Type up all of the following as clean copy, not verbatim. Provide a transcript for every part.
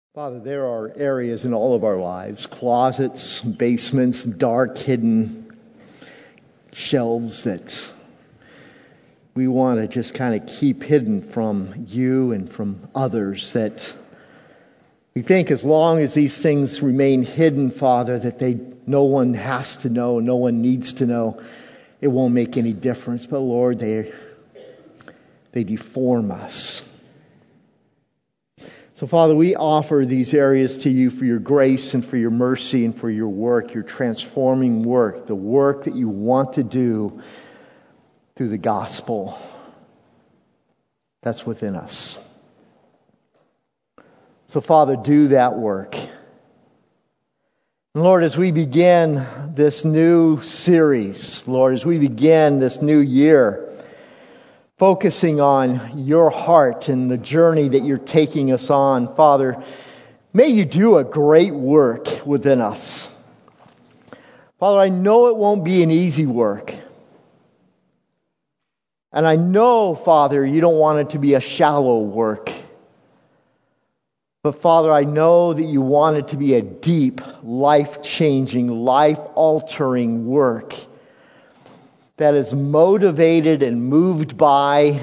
Father, there are areas in all of our lives, closets, basements, dark, hidden shelves that we want to just kind of keep hidden from you and from others, that we think as long as these things remain hidden, Father, that no one has to know, no one needs to know, it won't make any difference. But Lord, they deform us. So, Father, we offer these areas to you for your grace and for your mercy and for your work, your transforming work, the work that you want to do through the gospel that's within us. So, Father, do that work. And Lord, as we begin this new series, Lord, as we begin this new year, focusing on your heart and the journey that you're taking us on, Father, may you do a great work within us. Father, I know it won't be an easy work. And I know, Father, you don't want it to be a shallow work. But Father, I know that you want it to be a deep, life-changing, life-altering work that is motivated and moved by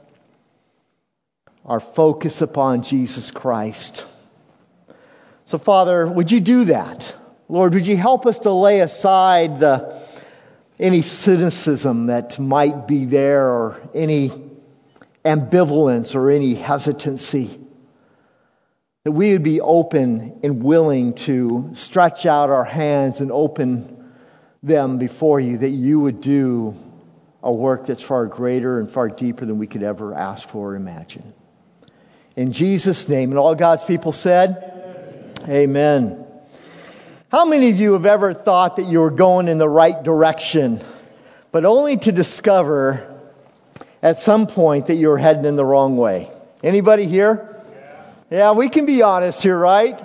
our focus upon Jesus Christ. So, Father, would you do that? Lord, would you help us to lay aside any cynicism that might be there, or any ambivalence or any hesitancy? That we would be open and willing to stretch out our hands and open them before you, that you would do a work that's far greater and far deeper than we could ever ask for or imagine. In Jesus' name, and all God's people said, Amen. How many of you have ever thought that you were going in the right direction, but only to discover at some point that you were heading in the wrong way? Anybody here? Yeah, we can be honest here, right?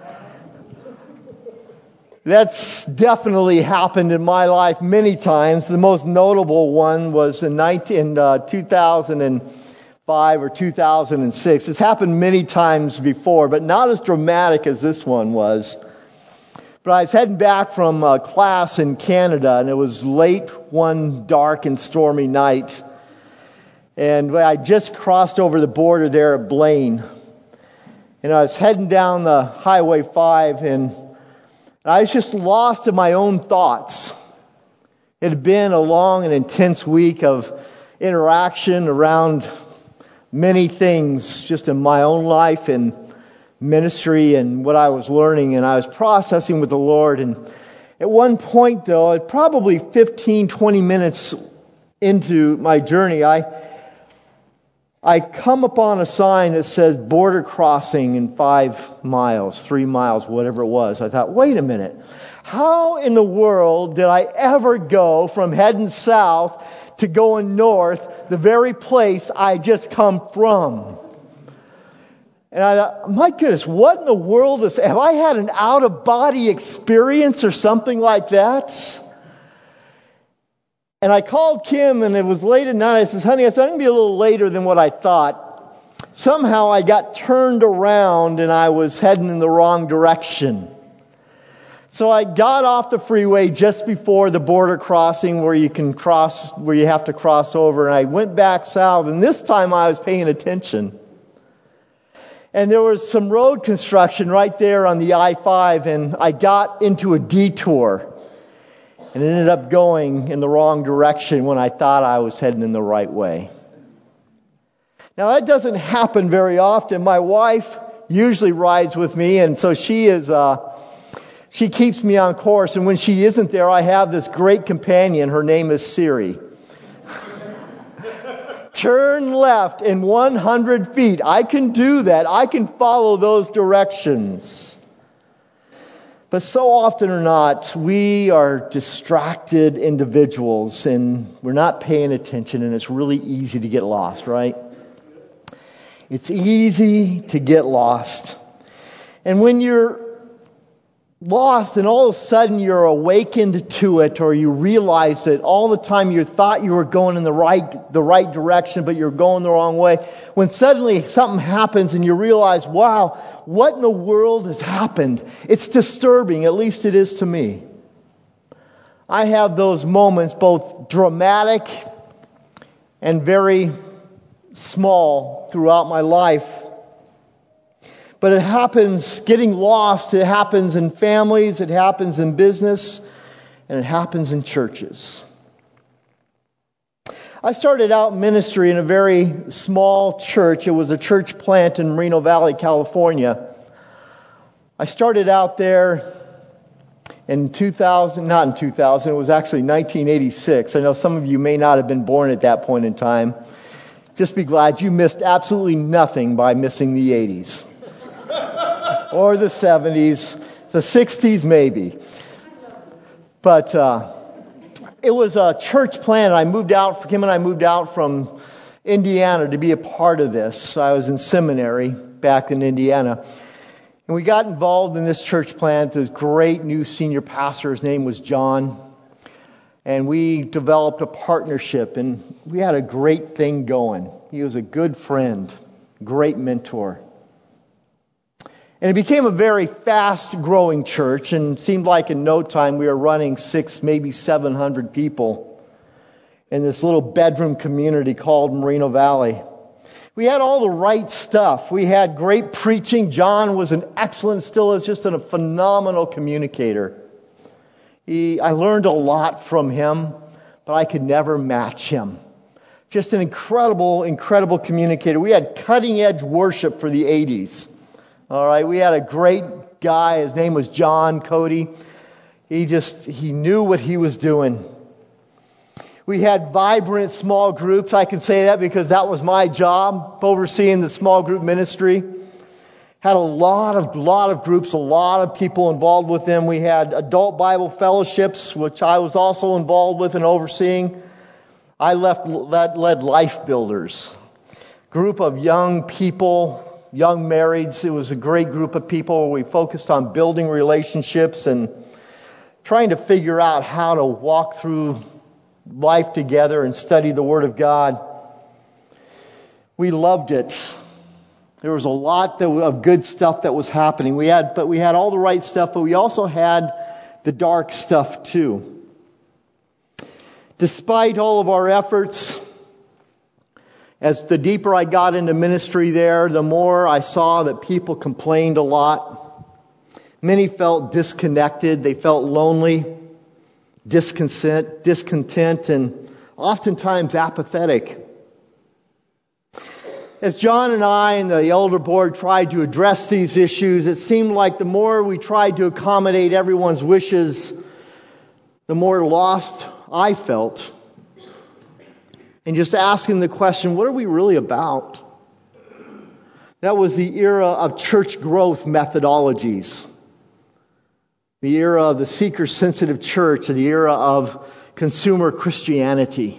That's definitely happened in my life many times. The most notable one was in 2005 or 2006. It's happened many times before, but not as dramatic as this one was. But I was heading back from class in Canada, and it was late one dark and stormy night. And I just crossed over the border there at Blaine. And I was heading down the Highway 5, and I was just lost in my own thoughts. It had been a long and intense week of interaction around many things just in my own life and ministry and what I was learning, and I was processing with the Lord. And at one point, though, probably 15, 20 minutes into my journey, I come upon a sign that says border crossing in 5 miles, 3 miles, whatever it was. I thought, wait a minute. How in the world did I ever go from heading south to going north, the very place I just come from? And I thought, my goodness, what in the world have I had an out-of-body experience or something like that? And I called Kim, and it was late at night. I said, honey, I'm going to be a little later than what I thought. Somehow I got turned around, and I was heading in the wrong direction. So I got off the freeway just before the border crossing where you have to cross over, and I went back south, and this time I was paying attention. And there was some road construction right there on the I-5, and I got into a detour. And ended up going in the wrong direction when I thought I was heading in the right way. Now that doesn't happen very often. My wife usually rides with me, and so she keeps me on course. And when she isn't there, I have this great companion. Her name is Siri. Turn left in 100 feet. I can do that. I can follow those directions. But so often or not, we are distracted individuals, and we're not paying attention, and it's really easy to get lost, right? It's easy to get lost. And when you're lost, and all of a sudden you're awakened to it, or you realize that all the time you thought you were going in the right direction, but you're going the wrong way. When suddenly something happens and you realize, wow, what in the world has happened? It's disturbing, at least it is to me. I have those moments, both dramatic and very small, throughout my life. But it happens, getting lost, it happens in families, it happens in business, and it happens in churches. I started out ministry in a very small church. It was a church plant in Moreno Valley, California. I started out there in 2000, not in 2000, it was actually 1986. I know some of you may not have been born at that point in time. Just be glad you missed absolutely nothing by missing the 80s. Or the 70s, the 60s maybe. But it was a church plant. Kim and I moved out from Indiana to be a part of this. I was in seminary back in Indiana. And we got involved in this church plant. This great new senior pastor, his name was John. And we developed a partnership, and we had a great thing going. He was a good friend, great mentor. And it became a very fast-growing church, and it seemed like in no time we were running 600, maybe 700 people in this little bedroom community called Moreno Valley. We had all the right stuff. We had great preaching. John was an excellent, still is just a phenomenal communicator. I learned a lot from him, but I could never match him. Just an incredible, incredible communicator. We had cutting-edge worship for the 80s. All right, we had a great guy. His name was John Cody. He knew what he was doing. We had vibrant small groups. I can say that because that was my job, overseeing the small group ministry. Had a lot of groups, a lot of people involved with them. We had adult Bible fellowships, which I was also involved with and overseeing. I led Life Builders, group of young people, young marrieds. It was a great group of people. We focused on building relationships and trying to figure out how to walk through life together and study the Word of God. We loved it. There was a lot of good stuff that was happening. We had all the right stuff, but we also had the dark stuff too. Despite all of our efforts, as the deeper I got into ministry there, the more I saw that people complained a lot. Many felt disconnected. They felt lonely, discontent, and oftentimes apathetic. As John and I and the elder board tried to address these issues, it seemed like the more we tried to accommodate everyone's wishes, the more lost I felt. And just asking the question, what are we really about? That was the era of church growth methodologies. The era of the seeker-sensitive church, and the era of consumer Christianity.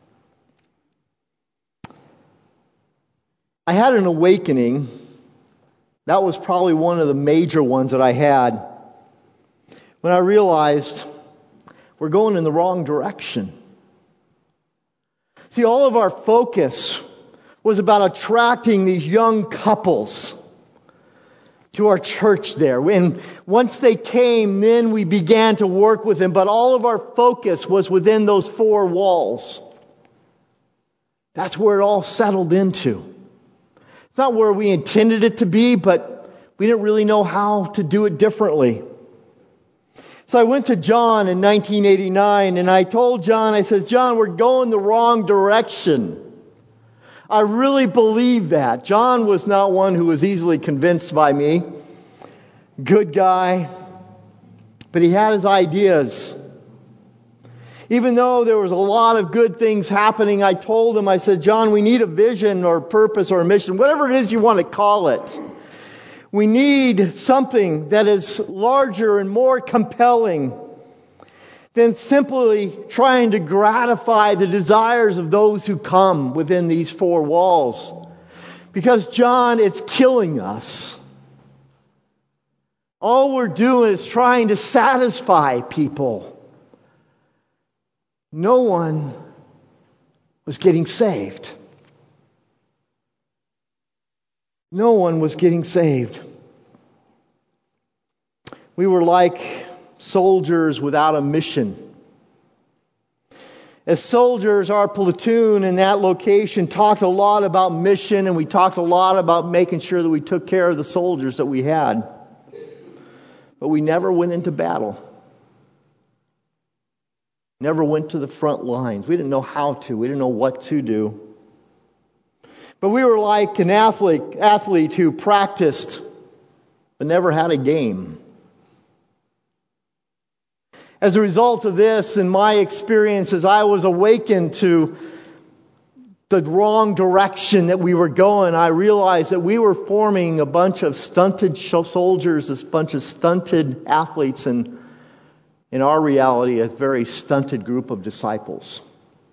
I had an awakening. That was probably one of the major ones that I had when I realized we're going in the wrong direction. See, all of our focus was about attracting these young couples to our church there. And once they came, then we began to work with them. But all of our focus was within those four walls. That's where it all settled into. It's not where we intended it to be, but we didn't really know how to do it differently. So I went to John in 1989 and I told John, I said, John, we're going the wrong direction. I really believe that. John was not one who was easily convinced by me. Good guy. But he had his ideas. Even though there was a lot of good things happening, I told him, I said, John, we need a vision or purpose or a mission, whatever it is you want to call it. We need something that is larger and more compelling than simply trying to gratify the desires of those who come within these four walls. Because, John, it's killing us. All we're doing is trying to satisfy people. No one was getting saved. No one was getting saved. We were like soldiers without a mission. As soldiers, our platoon in that location talked a lot about mission, and we talked a lot about making sure that we took care of the soldiers that we had. But we never went into battle. Never went to the front lines. We didn't know how to. We didn't know what to do. But we were like an athlete who practiced but never had a game. As a result of this, in my experiences, I was awakened to the wrong direction that we were going. I realized that we were forming a bunch of stunted soldiers, a bunch of stunted athletes, and in our reality, a very stunted group of disciples.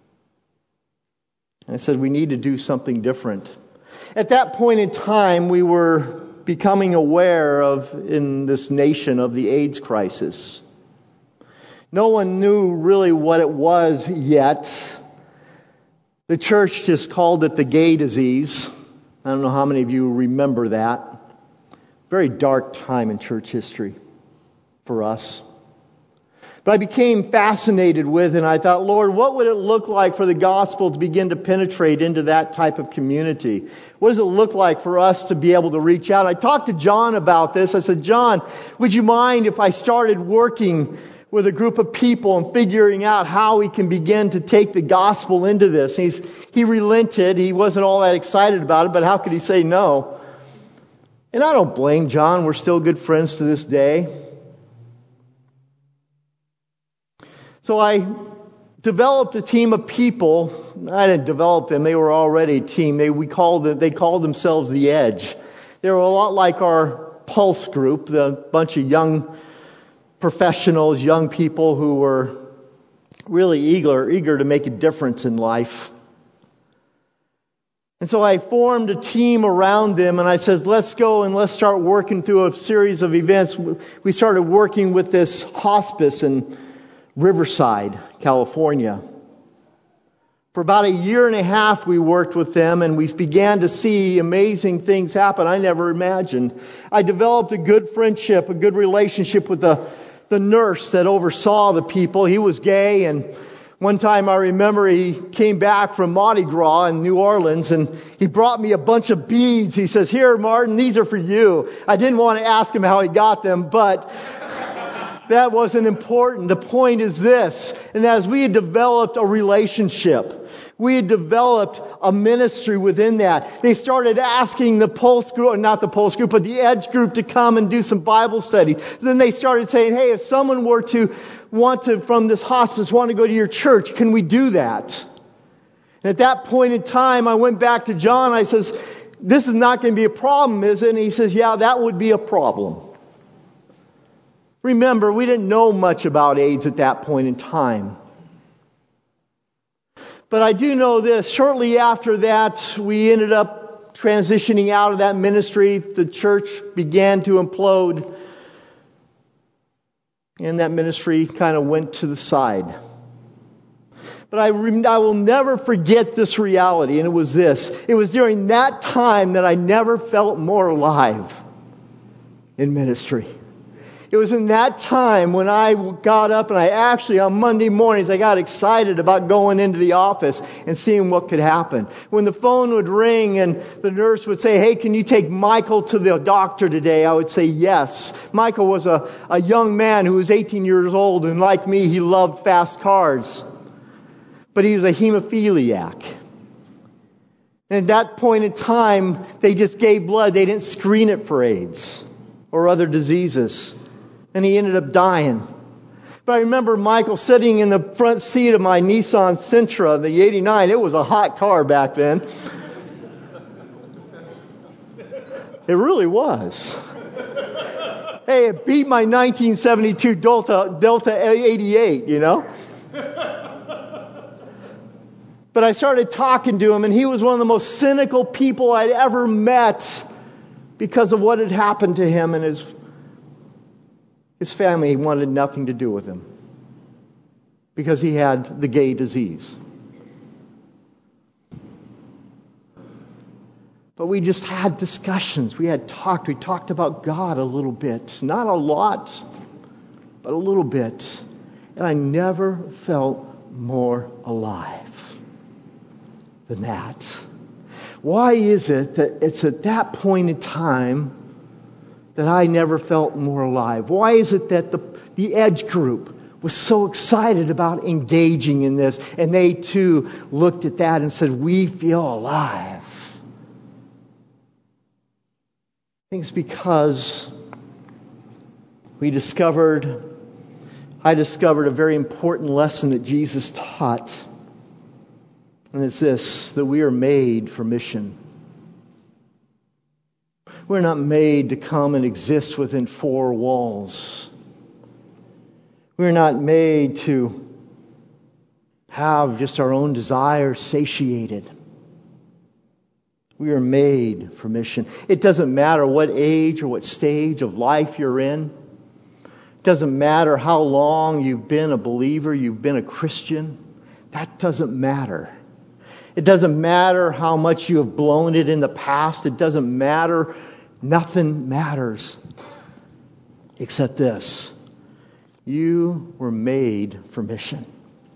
And I said, we need to do something different. At that point in time, we were becoming aware of, in this nation, of the AIDS crisis. No one knew really what it was yet. The church just called it the gay disease. I don't know how many of you remember that. Very dark time in church history for us. But I became fascinated with it, and I thought, Lord, what would it look like for the gospel to begin to penetrate into that type of community? What does it look like for us to be able to reach out? I talked to John about this. I said, John, would you mind if I started working with a group of people and figuring out how we can begin to take the gospel into this? He relented. He wasn't all that excited about it, but how could he say no? And I don't blame John. We're still good friends to this day. So I developed a team of people. I didn't develop them. They were already a team. They called themselves The Edge. They were a lot like our Pulse group, the bunch of young professionals, young people who were really eager to make a difference in life. And so I formed a team around them, and I said, let's go and let's start working through a series of events. We started working with this hospice in Riverside, California. For about a year and a half we worked with them, and we began to see amazing things happen I never imagined. I developed a good friendship, a good relationship with the nurse that oversaw the people. He was gay, and one time I remember he came back from Mardi Gras in New Orleans, and he brought me a bunch of beads. He says, here, Martin, these are for you. I didn't want to ask him how he got them, but that wasn't important. The point is this, and as we had developed a relationship, we had developed a ministry within that. They started asking the Pulse group, not the Pulse group, but the Edge group to come and do some Bible study. Then they started saying, hey, if someone were to from this hospice, want to go to your church, can we do that? And at that point in time, I went back to John. I says, this is not going to be a problem, is it? And he says, yeah, that would be a problem. Remember, we didn't know much about AIDS at that point in time. But I do know this. Shortly after that, we ended up transitioning out of that ministry. The church began to implode. And that ministry kind of went to the side. But I will never forget this reality, and it was this. It was during that time that I never felt more alive in ministry. It was in that time when I got up and on Monday mornings, I got excited about going into the office and seeing what could happen. When the phone would ring and the nurse would say, hey, can you take Michael to the doctor today? I would say yes. Michael was a young man who was 18 years old, and like me, he loved fast cars. But he was a hemophiliac. And at that point in time, they just gave blood. They didn't screen it for AIDS or other diseases. And he ended up dying. But I remember Michael sitting in the front seat of my Nissan Sentra, the 89. It was a hot car back then. It really was. Hey, it beat my 1972 Delta 88, you know. But I started talking to him, and he was one of the most cynical people I'd ever met because of what had happened to him and his His family wanted nothing to do with him because he had the gay disease. But we just had discussions. We talked about God a little bit. Not a lot, but a little bit. And I never felt more alive than that. Why is it that it's at that point in time that I never felt more alive? Why is it that the Edge group was so excited about engaging in this, and they too looked at that and said, we feel alive? I think it's because I discovered a very important lesson that Jesus taught. And it's this, that we are made for mission. We're not made to come and exist within four walls. We're not made to have just our own desires satiated. We are made for mission. It doesn't matter what age or what stage of life you're in. It doesn't matter how long you've been a believer, you've been a Christian. That doesn't matter. It doesn't matter how much you have blown it in the past. It doesn't matter. Nothing matters except this. You were made for mission.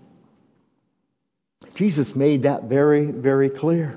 Jesus made that very, very clear.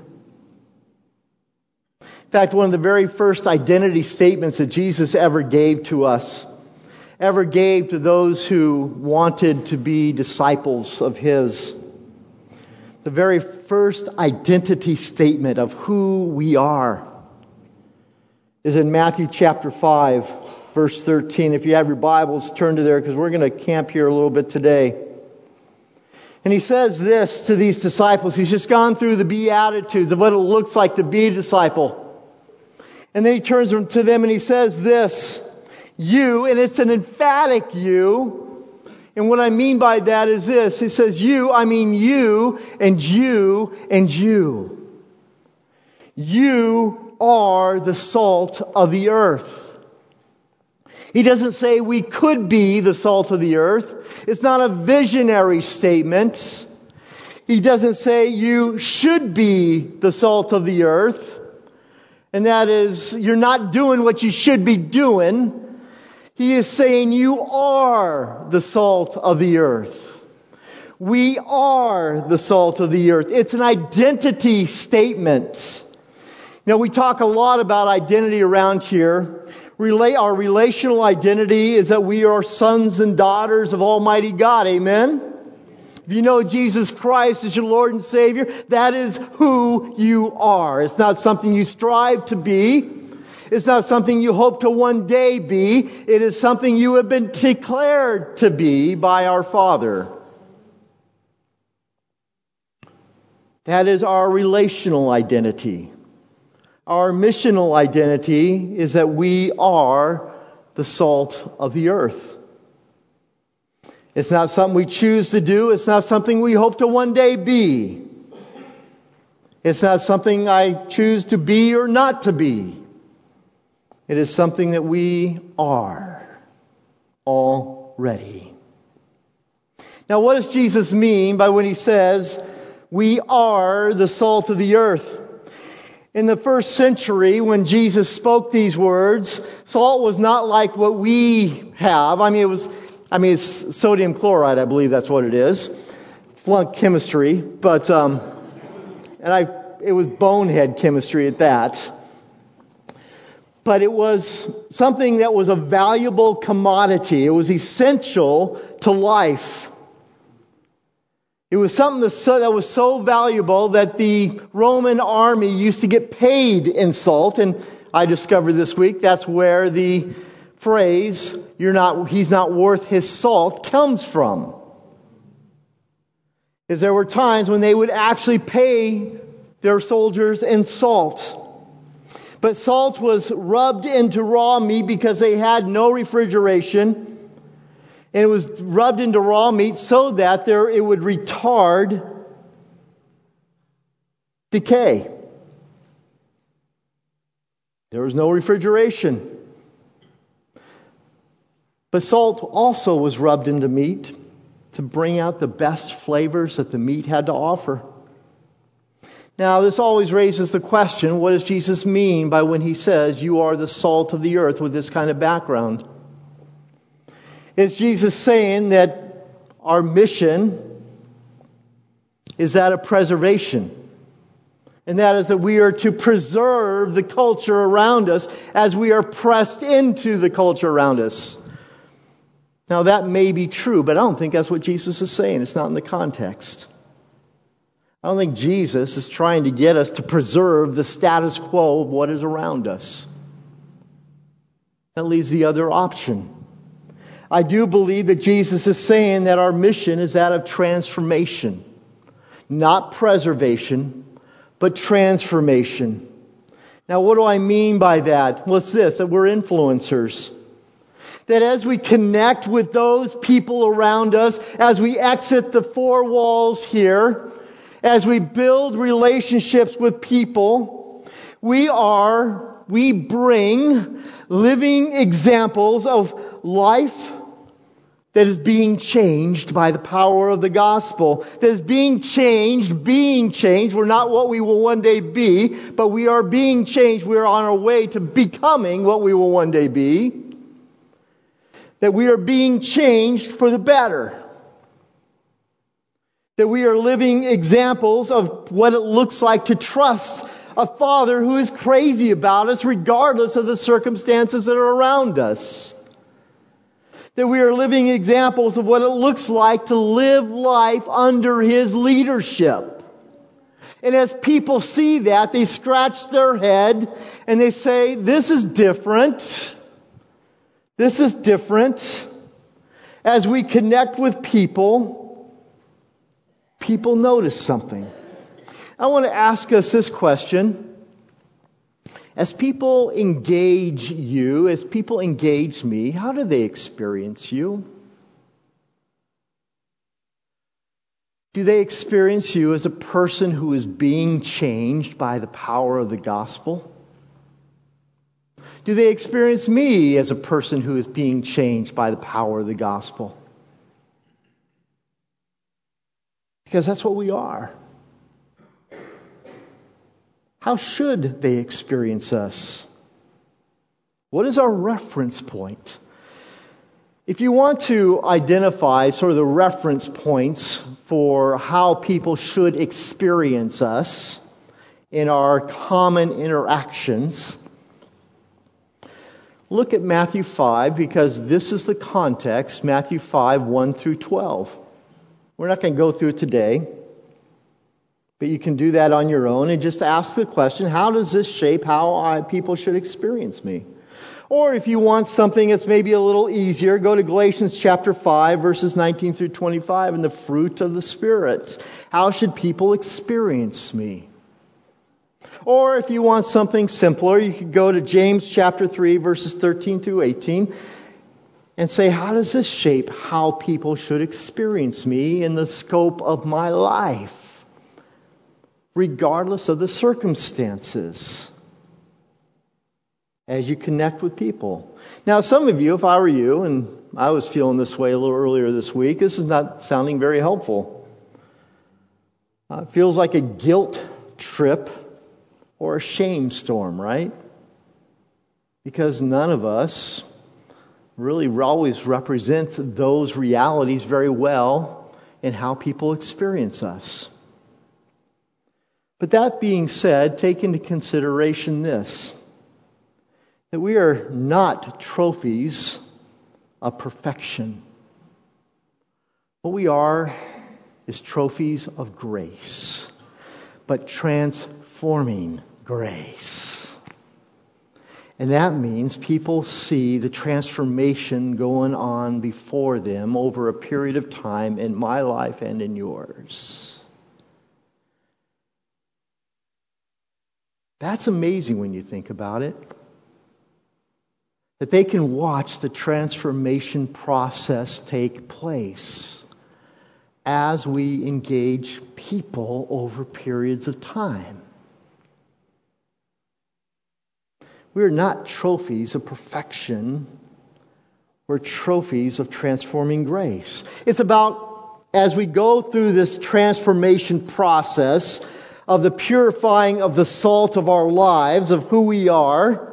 In fact, one of the very first identity statements that Jesus ever gave to us, ever gave to those who wanted to be disciples of His, the very first identity statement of who we are is in Matthew chapter 5, verse 13. If you have your Bibles, turn to there because we're going to camp here a little bit today. And He says this to these disciples. He's just gone through the Beatitudes of what it looks like to be a disciple. And then He turns to them and He says this, you, and it's an emphatic you. And what I mean by that is this. He says you, I mean you, and you, and you. You are the salt of the earth. He doesn't say we could be the salt of the earth. It's not a visionary statement. He doesn't say you should be the salt of the earth. And that is, you're not doing what you should be doing. He is saying you are the salt of the earth. We are the salt of the earth. It's an identity statement. You know, we talk a lot about identity around here. Our relational identity is that we are sons and daughters of Almighty God. Amen? If you know Jesus Christ as your Lord and Savior, that is who you are. It's not something you strive to be. It's not something you hope to one day be. It is something you have been declared to be by our Father. That is our relational identity. Our missional identity is that we are the salt of the earth. It's not something we choose to do. It's not something we hope to one day be. It's not something I choose to be or not to be. It is something that we are already. Now, what does Jesus mean by when He says, we are the salt of the earth? In the first century, when Jesus spoke these words, salt was not like what we have. It's sodium chloride, I believe that's what it is. Flunked chemistry, but it was bonehead chemistry at that. But it was something that was a valuable commodity. It was essential to life. It was something that was so valuable that the Roman army used to get paid in salt. And I discovered this week that's where the phrase, he's not worth his salt, comes from. Is there were times when they would actually pay their soldiers in salt. But salt was rubbed into raw meat because they had no refrigeration. And it was rubbed into raw meat so that it would retard decay. There was no refrigeration. But salt also was rubbed into meat to bring out the best flavors that the meat had to offer. Now, this always raises the question, what does Jesus mean by when he says, you are the salt of the earth, with this kind of background? Is Jesus saying that our mission is that of preservation? And that is that we are to preserve the culture around us as we are pressed into the culture around us. Now, that may be true, but I don't think that's what Jesus is saying. It's not in the context. I don't think Jesus is trying to get us to preserve the status quo of what is around us. That leaves the other option. I do believe that Jesus is saying that our mission is that of transformation. Not preservation, but transformation. Now, what do I mean by that? Well, it's this, that we're influencers. That as we connect with those people around us, as we exit the four walls here, as we build relationships with people, we bring living examples of life that is being changed by the power of the gospel. That is being changed. We're not what we will one day be, but we are being changed. We are on our way to becoming what we will one day be. That we are being changed for the better. That we are living examples of what it looks like to trust a Father who is crazy about us regardless of the circumstances that are around us. That we are living examples of what it looks like to live life under His leadership. And as people see that, they scratch their head and they say, this is different. This is different. As we connect with people, people notice something. I want to ask us this question. As people engage you, as people engage me, how do they experience you? Do they experience you as a person who is being changed by the power of the gospel? Do they experience me as a person who is being changed by the power of the gospel? Because that's what we are. How should they experience us? What is our reference point? If you want to identify sort of the reference points for how people should experience us in our common interactions, look at Matthew 5, because this is the context, Matthew 5, 1 through 12. We're not going to go through it today, but you can do that on your own and just ask the question, how does this shape how people should experience me? Or if you want something that's maybe a little easier, go to Galatians chapter 5, verses 19 through 25, and the fruit of the Spirit. How should people experience me? Or if you want something simpler, you could go to James chapter 3, verses 13 through 18, and say, how does this shape how people should experience me in the scope of my life, regardless of the circumstances, as you connect with people? Now, some of you, if I were you, and I was feeling this way a little earlier this week, this is not sounding very helpful. It feels like a guilt trip or a shame storm, right? Because none of us really always represent those realities very well in how people experience us. But that being said, take into consideration this, that we are not trophies of perfection. What we are is trophies of grace, but transforming grace. And that means people see the transformation going on before them over a period of time in my life and in yours. That's amazing when you think about it. That they can watch the transformation process take place as we engage people over periods of time. We are not trophies of perfection We're trophies of transforming grace. It's about, as we go through this transformation process of the purifying of the salt of our lives, of who we are,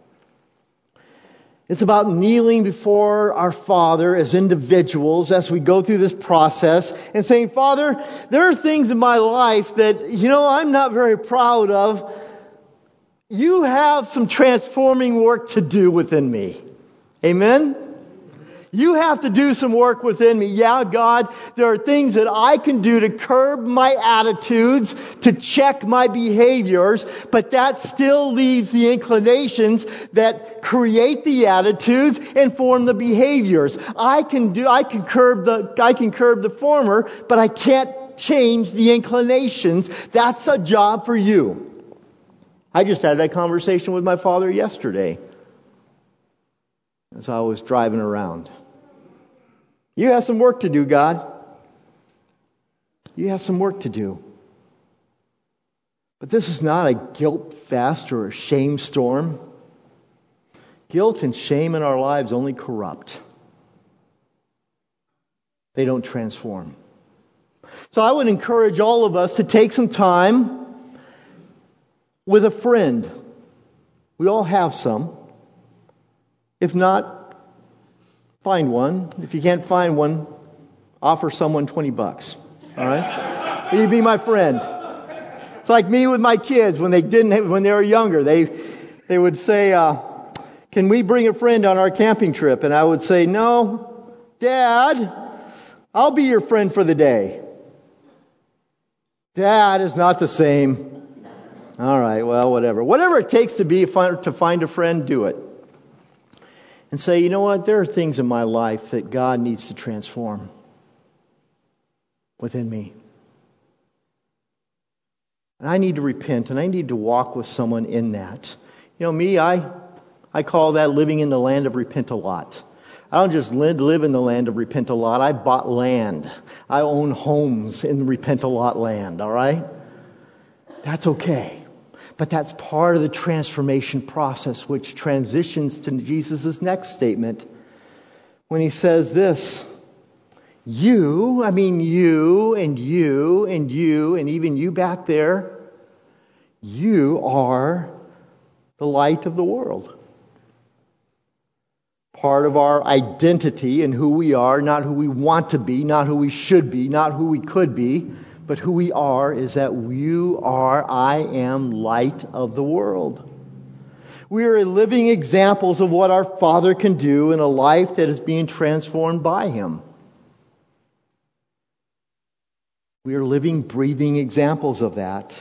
it's about kneeling before our Father as individuals as we go through this process and saying, Father, there are things in my life that, I'm not very proud of. You have some transforming work to do within me. Amen? You have to do some work within me. Yeah, God, there are things that I can do to curb my attitudes, to check my behaviors, but that still leaves the inclinations that create the attitudes and form the behaviors. I can curb the former, but I can't change the inclinations. That's a job for you. I just had that conversation with my father yesterday as I was driving around. You have some work to do, God. You have some work to do. But this is not a guilt fest or a shame storm. Guilt and shame in our lives only corrupt. They don't transform. So I would encourage all of us to take some time with a friend. We all have some. If not, find one. If you can't find one, offer someone $20. All right? You'd be my friend. It's like me with my kids when they were younger. They would say, "Can we bring a friend on our camping trip?" And I would say, "No, Dad, I'll be your friend for the day." Dad is not the same. All right, well, whatever. Whatever it takes to find a friend, do it. And say, you know what? There are things in my life that God needs to transform within me. And I need to repent, and I need to walk with someone in that. Me, I call that living in the land of repent-a-lot. I don't just live in the land of repent-a-lot. I bought land. I own homes in repent-a-lot land, all right? That's okay. But that's part of the transformation process, which transitions to Jesus' next statement when he says this: you, and you, and even you back there, you are the light of the world. Part of our identity and who we are, not who we want to be, not who we should be, not who we could be, but who we are is that I am light of the world. We are living examples of what our Father can do in a life that is being transformed by Him. We are living, breathing examples of that.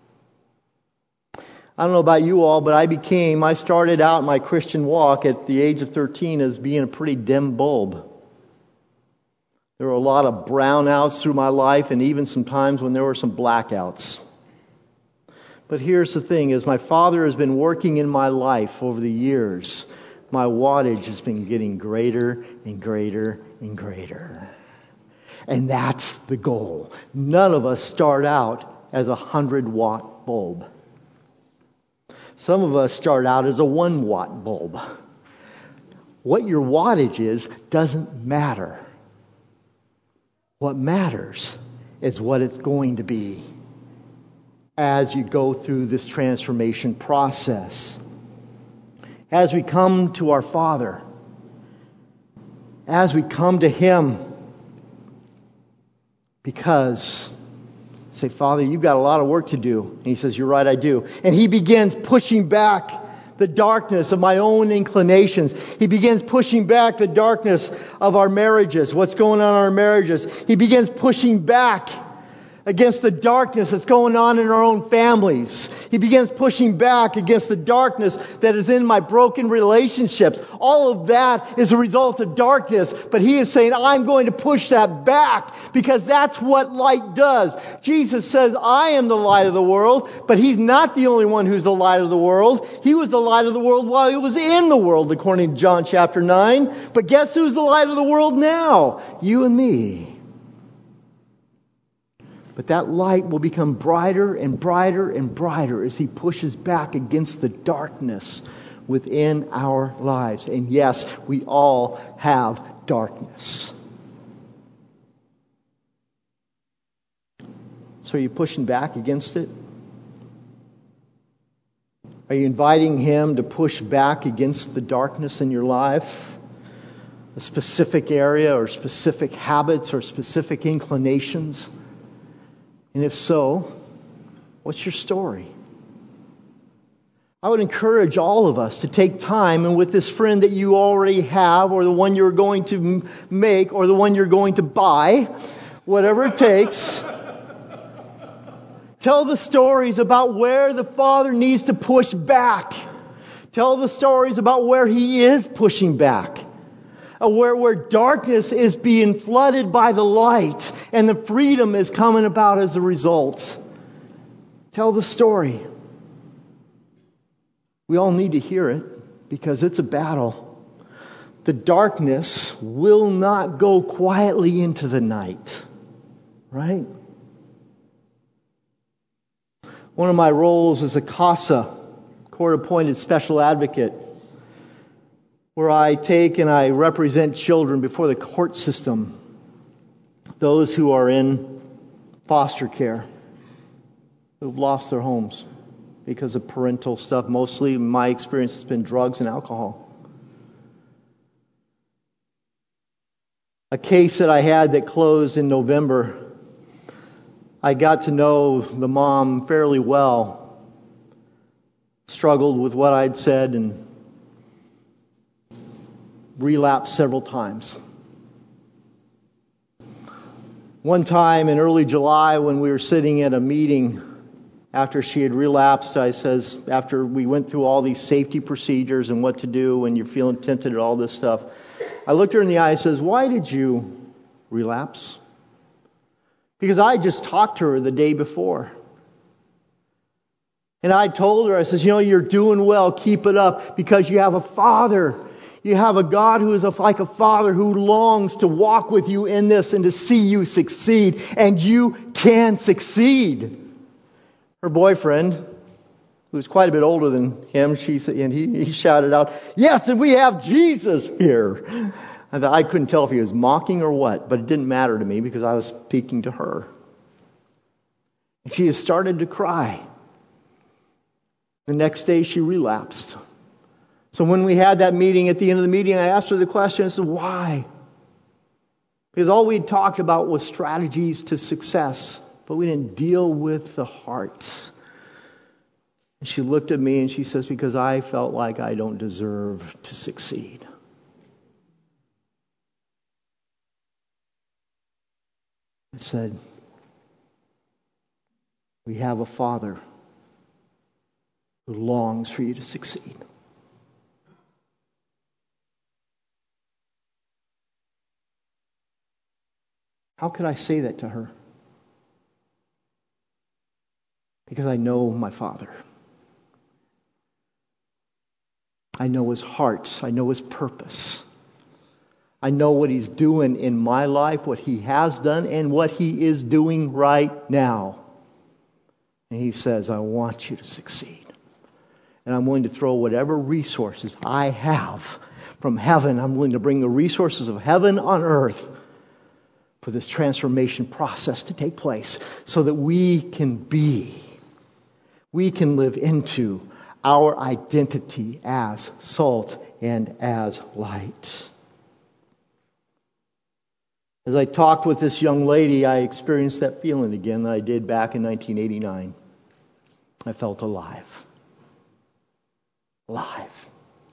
I don't know about you all, but I started out my Christian walk at the age of 13 as being a pretty dim bulb. There were a lot of brownouts through my life, and even some times when there were some blackouts. But here's the thing, as my Father has been working in my life over the years, my wattage has been getting greater and greater and greater. And that's the goal. None of us start out as a 100-watt bulb. Some of us start out as a 1-watt bulb. What your wattage is doesn't matter. What matters is what it's going to be as you go through this transformation process. As we come to our Father, as we come to Him, because say, Father, you've got a lot of work to do. And He says, you're right, I do. And He begins pushing back the darkness of my own inclinations. He begins pushing back the darkness of our marriages, what's going on in our marriages. He begins pushing back against the darkness that's going on in our own families. He begins pushing back against the darkness that is in my broken relationships. All of that is a result of darkness, but He is saying, I'm going to push that back because that's what light does. Jesus says, I am the light of the world, but He's not the only one who's the light of the world. He was the light of the world while He was in the world, according to John chapter 9. But guess who's the light of the world now? You and me. But that light will become brighter and brighter and brighter as He pushes back against the darkness within our lives. And yes, we all have darkness. So are you pushing back against it? Are you inviting Him to push back against the darkness in your life? A specific area or specific habits or specific inclinations? And if so, what's your story? I would encourage all of us to take time and with this friend that you already have or the one you're going to make or the one you're going to buy, whatever it takes, tell the stories about where the Father needs to push back. Tell the stories about where He is pushing back. Where darkness is being flooded by the light and the freedom is coming about as a result. Tell the story. We all need to hear it because it's a battle. The darkness will not go quietly into the night. Right? One of my roles is a CASA, court-appointed special advocate, where I take and I represent children before the court system, those who are in foster care, who've lost their homes because of parental stuff. Mostly, in my experience, it's been drugs and alcohol. A case that I had that closed in November, I got to know the mom fairly well, struggled with what I'd said and relapsed several times. One time in early July when we were sitting at a meeting after she had relapsed, I says, after we went through all these safety procedures and what to do when you're feeling tempted at all this stuff, I looked her in the eye and says, "Why did you relapse?" Because I just talked to her the day before. And I told her, I says, you're doing well, keep it up, because you have a Father. You have a God who is like a Father who longs to walk with you in this and to see you succeed. And you can succeed. Her boyfriend, who's quite a bit older than him, he shouted out, "Yes, and we have Jesus here." I couldn't tell if he was mocking or what, but it didn't matter to me because I was speaking to her. And she has started to cry. The next day she relapsed. So when we had that meeting, at the end of the meeting, I asked her the question, I said, "Why?" Because all we'd talked about was strategies to success, but we didn't deal with the heart. And she looked at me and she says, "Because I felt like I don't deserve to succeed." I said, "We have a Father who longs for you to succeed." How could I say that to her? Because I know my Father. I know His heart. I know His purpose. I know what He's doing in my life, what He has done, and what He is doing right now. And He says, "I want you to succeed. And I'm willing to throw whatever resources I have from heaven. I'm willing to bring the resources of heaven on earth for this transformation process to take place so that we can live into our identity as salt and as light." As I talked with this young lady, I experienced that feeling again that I did back in 1989. I felt alive. Alive.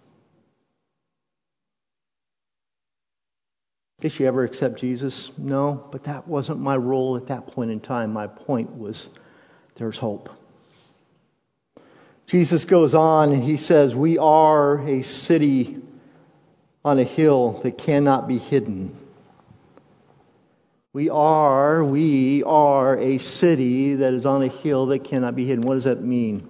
Did she ever accept Jesus? No, but that wasn't my role at that point in time. My point was there's hope. Jesus goes on and He says, "We are a city on a hill that cannot be hidden." We are a city that is on a hill that cannot be hidden. What does that mean?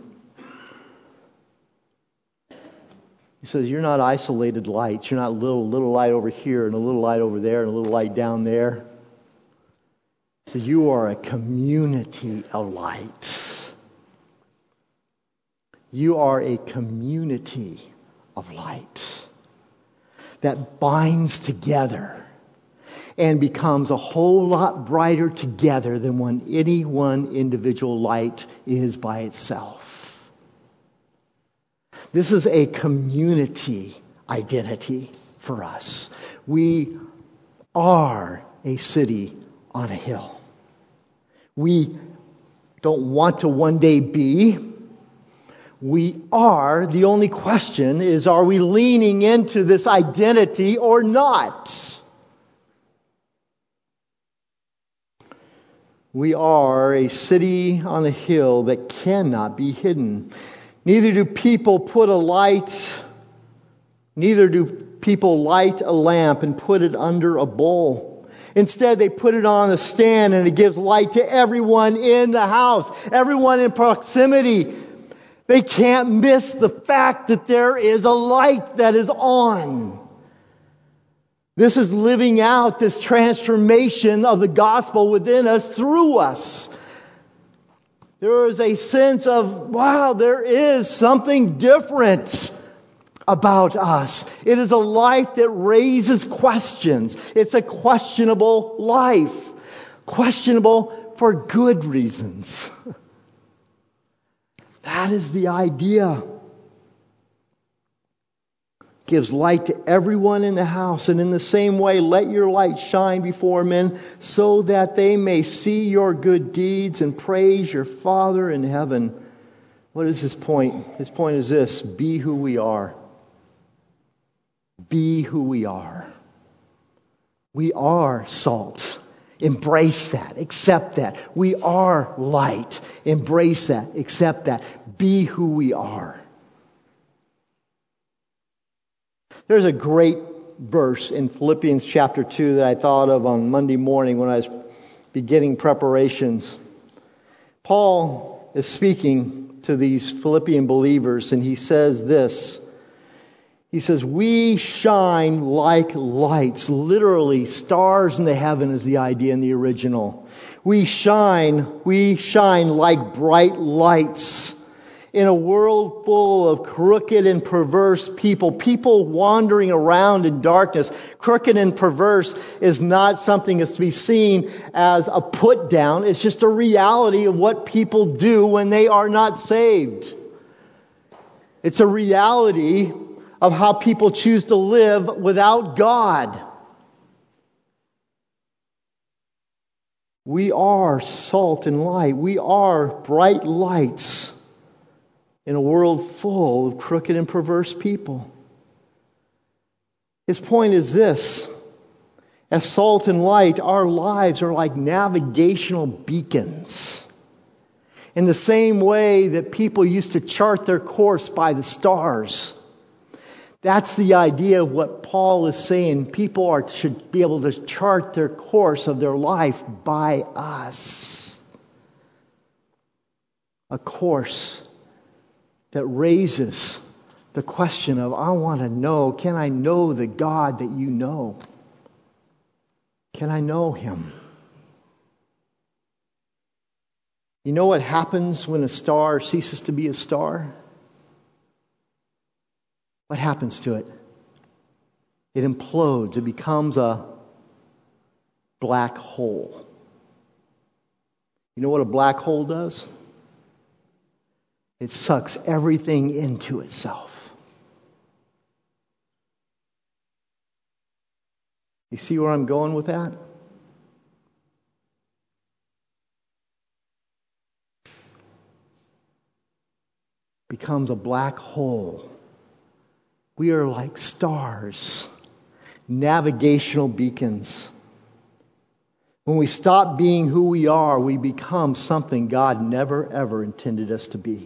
He says, you're not isolated lights. You're not a little light over here and a little light over there and a little light down there. He says, you are a community of light. You are a community of light that binds together and becomes a whole lot brighter together than when any one individual light is by itself. This is a community identity for us. We are a city on a hill. We don't want to one day be. We are. The only question is, are we leaning into this identity or not? We are a city on a hill that cannot be hidden. Neither do people light a lamp and put it under a bowl. Instead, they put it on a stand and it gives light to everyone in the house, everyone in proximity. They can't miss the fact that there is a light that is on. This is living out this transformation of the gospel within us, through us. There is a sense of, wow, there is something different about us. It is a life that raises questions. It's a questionable life. Questionable for good reasons. That is the idea. Gives light to everyone in the house. And in the same way, let your light shine before men so that they may see your good deeds and praise your Father in heaven. What is his point? His point is this: be who we are. Be who we are. We are salt. Embrace that. Accept that. We are light. Embrace that. Accept that. Be who we are. There's a great verse in Philippians chapter 2 that I thought of on Monday morning when I was beginning preparations. Paul is speaking to these Philippian believers, and he says this. He says, we shine like lights. Literally, stars in the heaven is the idea in the original. We shine like bright lights in a world full of crooked and perverse people wandering around in darkness. Crooked and perverse is not something that's to be seen as a put down. It's just a reality of what people do when they are not saved. It's a reality of how people choose to live without God. We are salt and light. We are bright lights in a world full of crooked and perverse people. His point is this: as salt and light, our lives are like navigational beacons. In the same way that people used to chart their course by the stars. That's the idea of what Paul is saying. People should be able to chart their course of their life by us. A course that raises the question of, I want to know, can I know the God that you know? Can I know Him? You know what happens when a star ceases to be a star? What happens to it? It implodes. It becomes a black hole. You know what a black hole does? It sucks everything into itself. You see where I'm going with that? Becomes a black hole. We are like stars, navigational beacons. When we stop being who we are, we become something God never ever intended us to be.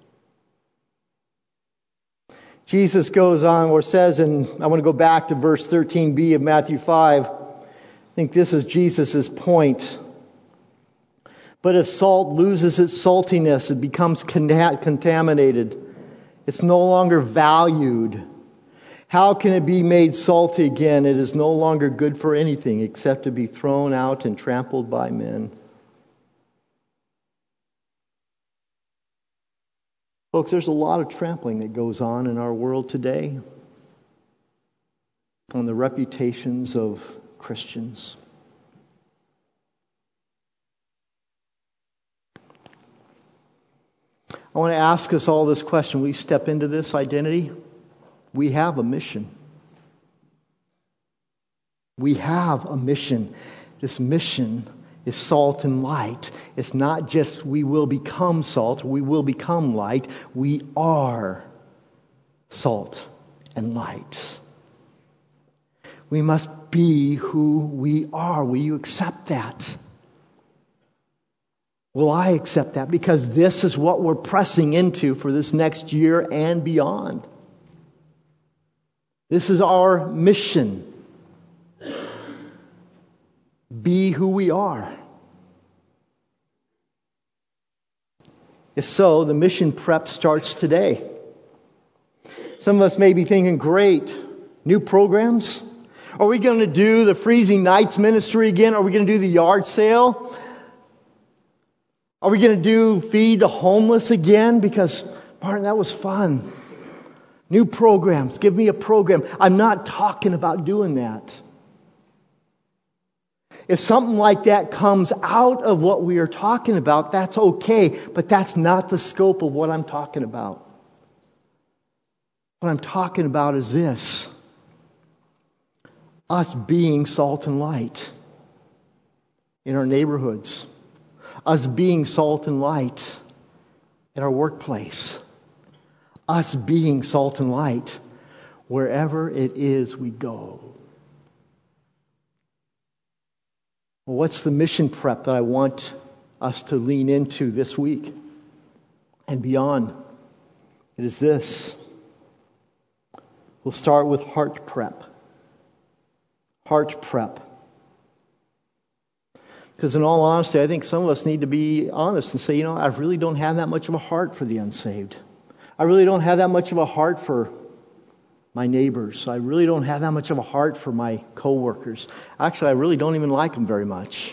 Jesus goes on or says, and I want to go back to verse 13b of Matthew 5. I think this is Jesus' point. But if salt loses its saltiness, it becomes contaminated. It's no longer valued. How can it be made salty again? It is no longer good for anything except to be thrown out and trampled by men. Folks, there's a lot of trampling that goes on in our world today on the reputations of Christians. I want to ask us all this question. We step into this identity. We have a mission. We have a mission. This mission is salt and light. It's not just we will become salt, we will become light. We are salt and light. We must be who we are. Will you accept that? Will I accept that? Because this is what we're pressing into for this next year and beyond. This is our mission. Be who we are. If so, the mission prep starts today. Some of us may be thinking, great, new programs? Are we going to do the Freezing Nights ministry again? Are we going to do the yard sale? Are we going to do feed the homeless again? Because, Martin, that was fun. New programs. Give me a program. I'm not talking about doing that. If something like that comes out of what we are talking about, that's okay. But that's not the scope of what I'm talking about. What I'm talking about is this. Us being salt and light in our neighborhoods. Us being salt and light in our workplace. Us being salt and light wherever it is we go. Well, what's the mission prep that I want us to lean into this week and beyond? It is this. We'll start with heart prep. Heart prep. Because in all honesty, I think some of us need to be honest and say, I really don't have that much of a heart for the unsaved. I really don't have that much of a heart for my neighbors. I really don't have that much of a heart for my coworkers. Actually, I really don't even like them very much.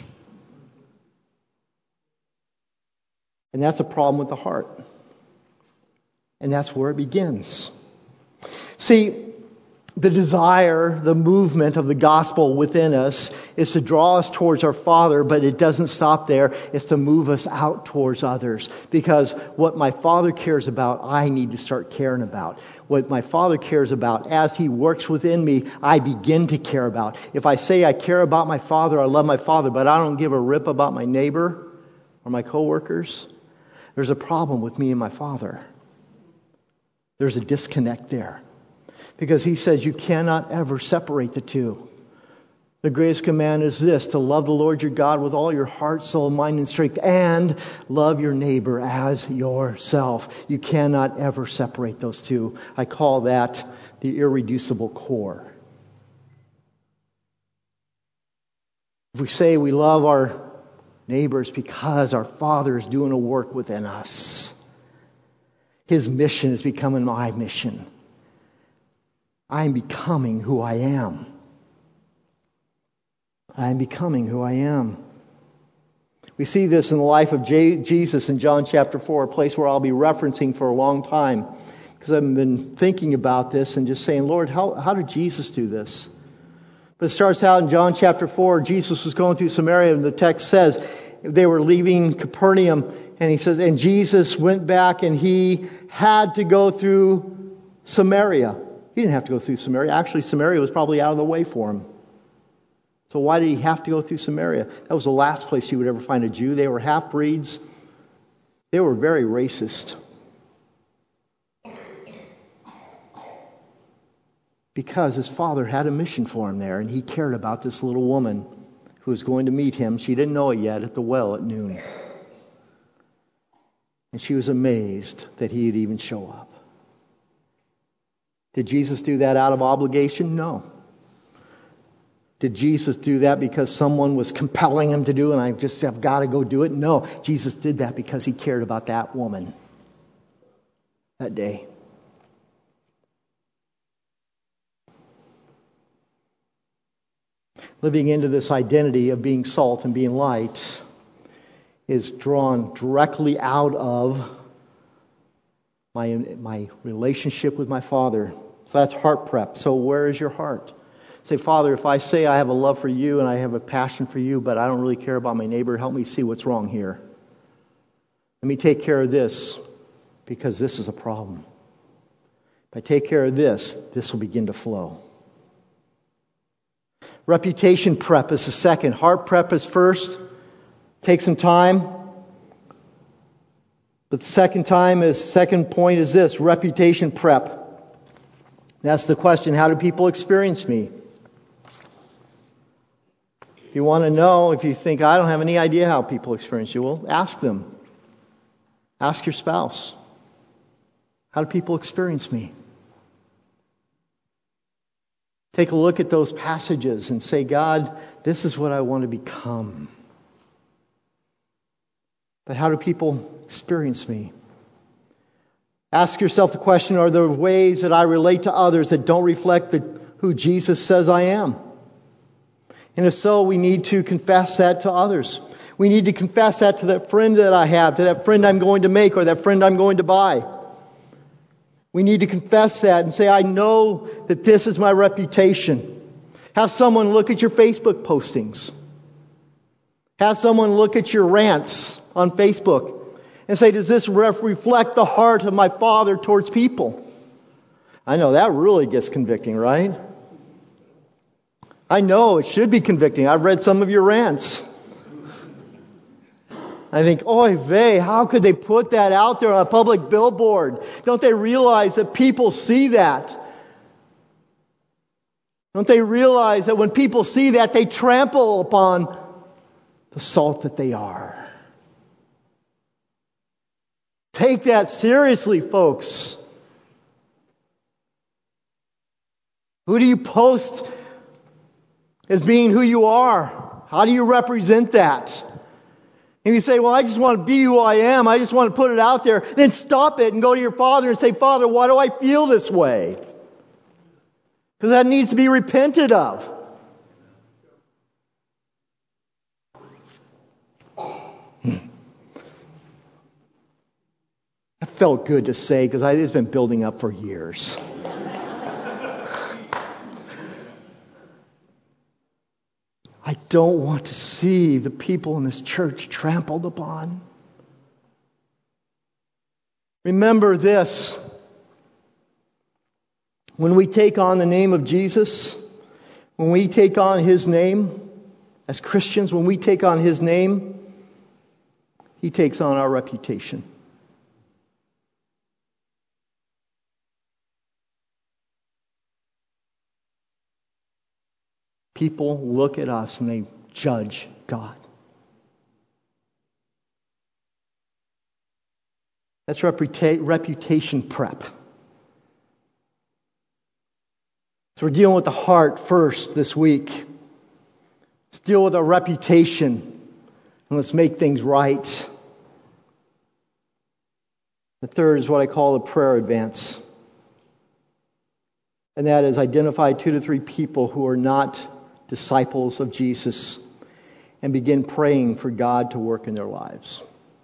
And that's a problem with the heart. And that's where it begins. See, the desire, the movement of the gospel within us is to draw us towards our Father, but it doesn't stop there. It's to move us out towards others. Because what my Father cares about, I need to start caring about. What my Father cares about, as He works within me, I begin to care about. If I say I care about my Father, I love my Father, but I don't give a rip about my neighbor or my coworkers, there's a problem with me and my Father. There's a disconnect there. Because He says you cannot ever separate the two. The greatest command is this, to love the Lord your God with all your heart, soul, mind, and strength, and love your neighbor as yourself. You cannot ever separate those two. I call that the irreducible core. If we say we love our neighbors because our Father is doing a work within us, His mission is becoming my mission. I am becoming who I am. I am becoming who I am. We see this in the life of Jesus in John chapter 4, a place where I'll be referencing for a long time. Because I've been thinking about this and just saying, Lord, how did Jesus do this? But it starts out in John chapter 4. Jesus was going through Samaria, and the text says they were leaving Capernaum. And he says, and Jesus went back and He had to go through Samaria. He didn't have to go through Samaria. Actually, Samaria was probably out of the way for Him. So why did He have to go through Samaria? That was the last place you would ever find a Jew. They were half-breeds. They were very racist. Because His Father had a mission for Him there, and He cared about this little woman who was going to meet Him. She didn't know it yet, at the well at noon. And she was amazed that He would even show up. Did Jesus do that out of obligation? No. Did Jesus do that because someone was compelling Him to do it and I've got to go do it? No. Jesus did that because He cared about that woman that day. Living into this identity of being salt and being light is drawn directly out of my relationship with my Father. So that's heart prep. So where is your heart? Say, Father, if I say I have a love for you and I have a passion for you, but I don't really care about my neighbor, help me see what's wrong here. Let me take care of this, because this is a problem. If I take care of this, this will begin to flow. Reputation prep is the second. Heart prep is first. Take some time. But the second point is this, reputation prep. That's the question, how do people experience me? If you want to know, if you think, I don't have any idea how people experience you, well, ask them. Ask your spouse. How do people experience me? Take a look at those passages and say, God, this is what I want to become. But how do people experience me? Ask yourself the question, are there ways that I relate to others that don't reflect who Jesus says I am? And if so, we need to confess that to others. We need to confess that to that friend that I have, to that friend I'm going to make, or that friend I'm going to buy. We need to confess that and say, I know that this is my reputation. Have someone look at your Facebook postings. Have someone look at your rants on Facebook and say, does this reflect the heart of my Father towards people? I know that really gets convicting, right? I know it should be convicting. I've read some of your rants. I think, oy vey, how could they put that out there on a public billboard? Don't they realize that people see that? Don't they realize that when people see that, they trample upon the salt that they are? Take that seriously, folks. Who do you post as being who you are? How do you represent that? And you say, well, I just want to be who I am. I just want to put it out there. Then stop it and go to your Father and say, Father, why do I feel this way? Because that needs to be repented of. That felt good to say because it's been building up for years. I don't want to see the people in this church trampled upon. Remember this. When we take on the name of Jesus, when we take on His name, as Christians, when we take on His name, He takes on our reputation. People look at us and they judge God. That's reputation prep. So we're dealing with the heart first this week. Let's deal with our reputation and let's make things right. The third is what I call a prayer advance. And that is identify 2 to 3 people who are not disciples of Jesus and begin praying for God to work in their lives.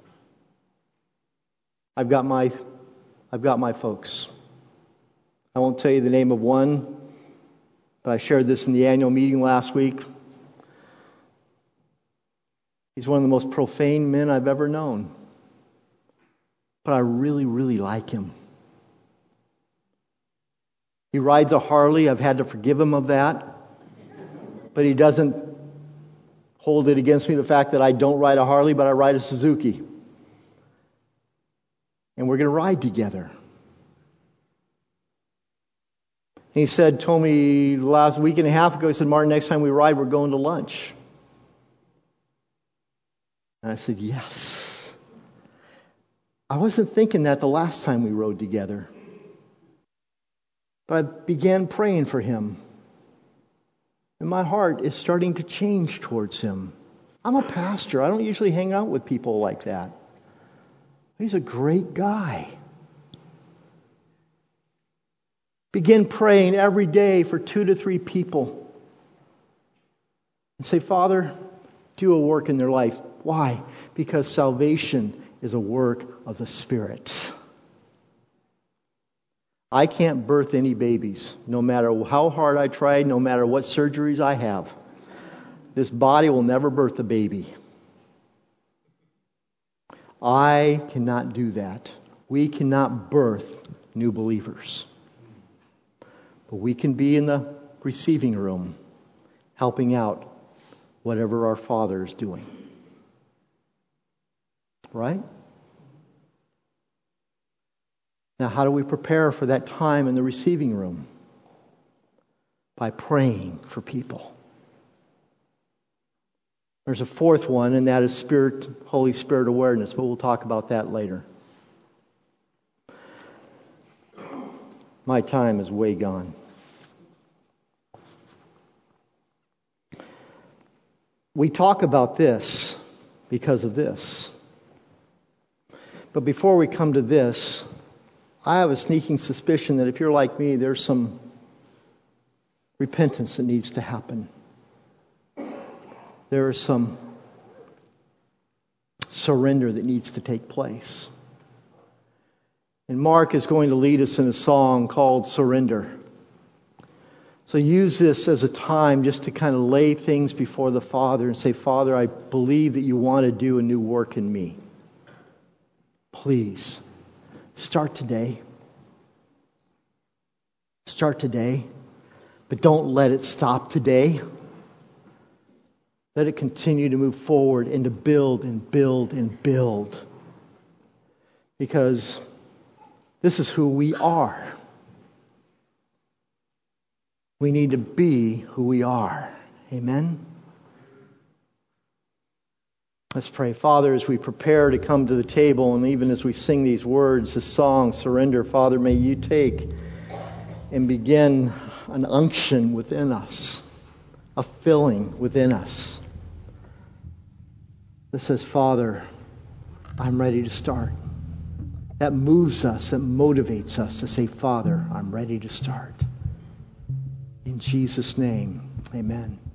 I've got my folks. I won't tell you the name of one, but I shared this in the annual meeting last week. He's one of the most profane men I've ever known. But I really, really like him. He rides a Harley. I've had to forgive him of that. But he doesn't hold it against me, the fact that I don't ride a Harley, but I ride a Suzuki. And we're going to ride together. And he told me last week and a half ago, he said, Martin, next time we ride, we're going to lunch. And I said, yes. I wasn't thinking that the last time we rode together. But I began praying for him. And my heart is starting to change towards him. I'm a pastor. I don't usually hang out with people like that. He's a great guy. Begin praying every day for 2 to 3 people. And say, Father, do a work in their life. Why? Because salvation is a work of the Spirit. I can't birth any babies, no matter how hard I try, no matter what surgeries I have. This body will never birth a baby. I cannot do that. We cannot birth new believers. But we can be in the receiving room, helping out whatever our Father is doing. Right? Now, how do we prepare for that time in the receiving room? By praying for people. There's a fourth one, and that is Holy Spirit awareness, but we'll talk about that later. My time is way gone. We talk about this because of this. But before we come to this, I have a sneaking suspicion that if you're like me, there's some repentance that needs to happen. There is some surrender that needs to take place. And Mark is going to lead us in a song called Surrender. So use this as a time just to kind of lay things before the Father and say, Father, I believe that you want to do a new work in me. Please, start today. Start today. But don't let it stop today. Let it continue to move forward and to build and build and build. Because this is who we are. We need to be who we are. Amen? Let's pray. Father, as we prepare to come to the table and even as we sing these words, this song, Surrender, Father, may you take and begin an unction within us, a filling within us that says, Father, I'm ready to start. That moves us, that motivates us to say, Father, I'm ready to start. In Jesus' name, amen.